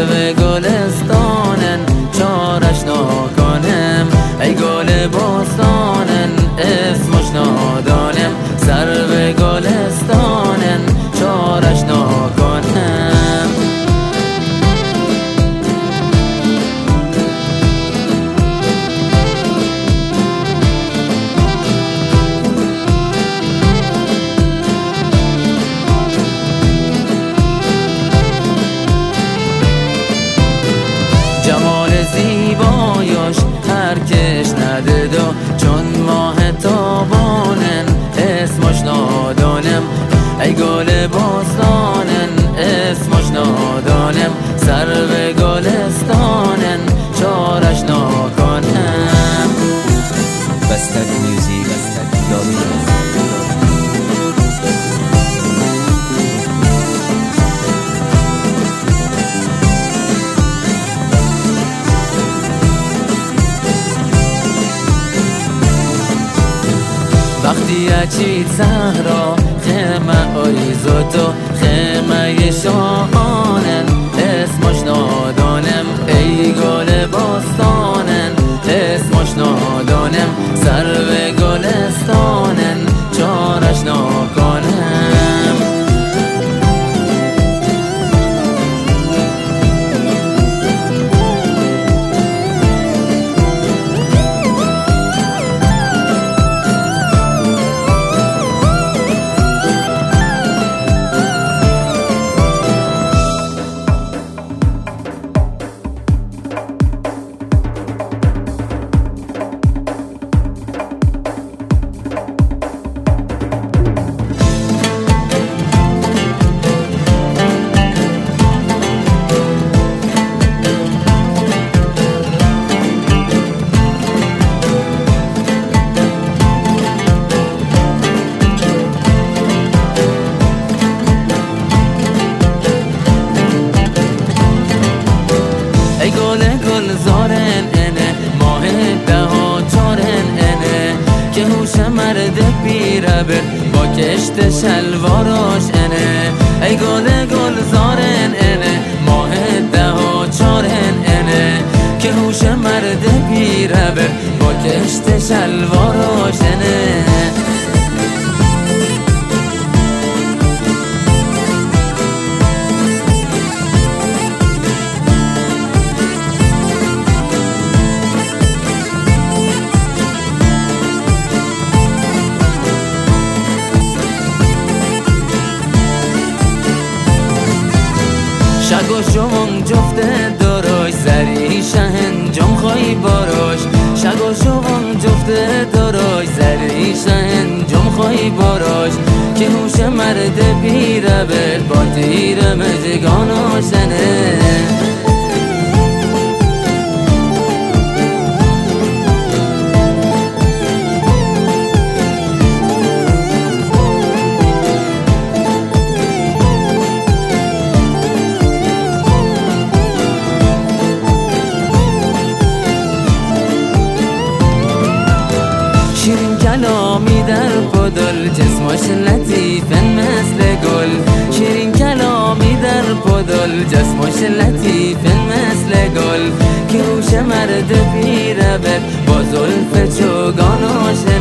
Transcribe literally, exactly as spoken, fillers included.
سرو گلستانن چارش ناکنم، ای گل بستانن اسمش نادانم، سرو گلستانن چارش ناکنم. جمال زیبایش هر کش ندید و چون ماه تابانن اسمش نادانم، ای گل باستانن اسمش نادانم، سرو گلستانن چارش ناکنم. بستر میوزیک وقتی اچید صحرا خیمه آیزوتو خیمه شاهانن اسمش نادانم، ای گل باستانن اسمش نادانم، سرو گلستانن چارش ناکنم. ای گل گلزارن انه ماه ده ها چارن انه که هوش مرد پیره بر با کشت شلواراش انه، ای گل گلزارن انه ماه ده ها چارن انه که هوش مرد پیره بر با کشت شلواراش انه. شگ و شوون جفته داراش زری شهنجام خواهی باراش، شگ و شوون جفته داراش زری شهنجام خواهی باراش که هوش مرد پیره بر با تیر مزگاناشنه. شیرین کلامی در پدل جسمش لطیفن مثل گل، شیرین کلامی در پدل جسمش لطیفن مثل گل که هوش مرد پیره بر با زلف چوگاناش